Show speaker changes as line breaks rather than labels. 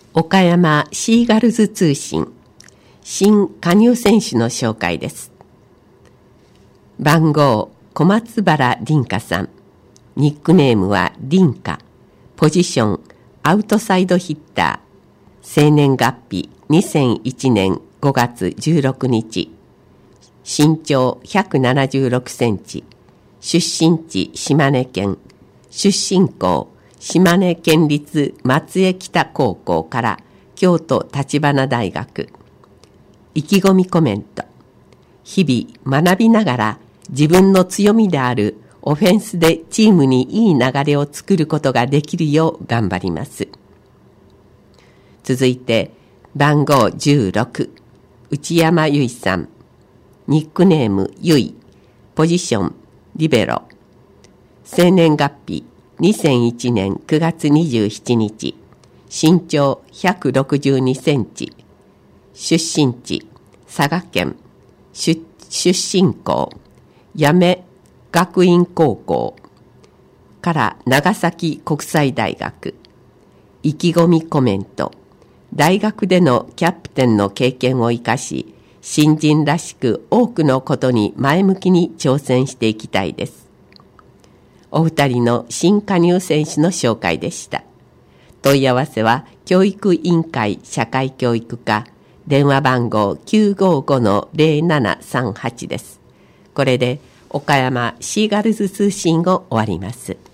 岡山シーガルズ通信新加入選手の紹介です。番号小松原凛香さん、ニックネームは凛香、ポジションアウトサイドヒッター、生年月日2001年5月16日、身長176センチ、出身地島根県、出身校島根県立松江北高校から京都橘大学。意気込みコメント。日々学びながら自分の強みであるオフェンスでチームにいい流れを作ることができるよう頑張ります。続いて番号16、内山由衣さん、ニックネームゆい、ポジションリベロ、生年月日2001年9月27日、身長162センチ、出身地佐賀県、出身校八女学院高校から長崎国際大学。意気込みコメント。大学でのキャプテンの経験を生かし、新人らしく多くのことに前向きに挑戦していきたいです。お二人の新加入選手の紹介でした。問い合わせは教育委員会社会教育課、電話番号 955-0738 です。これで岡山シーガルズ通信を終わります。